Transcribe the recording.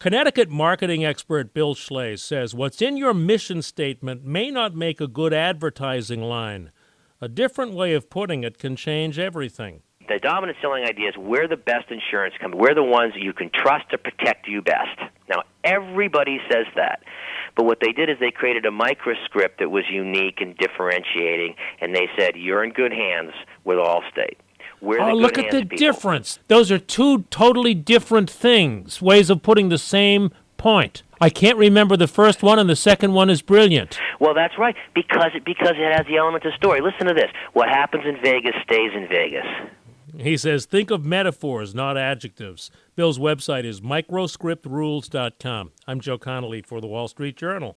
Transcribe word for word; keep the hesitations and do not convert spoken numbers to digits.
Connecticut marketing expert Bill Schley says what's in your mission statement may not make a good advertising line. A different way of putting it can change everything. The dominant selling idea is we're the best insurance company. We're the ones that you can trust to protect you best. Now, everybody says that. But what they did is they created a microscript that was unique and differentiating, and they said, you're in good hands with Allstate. We're oh, the look good at the hands people. difference. Those are two totally different things, ways of putting the same point. I can't remember the first one, and the second one is brilliant. Well, that's right, because it, because it has the element of story. Listen to this. What happens in Vegas stays in Vegas. He says, think of metaphors, not adjectives. Bill's website is microscript rules dot com. I'm Joe Connolly for the Wall Street Journal.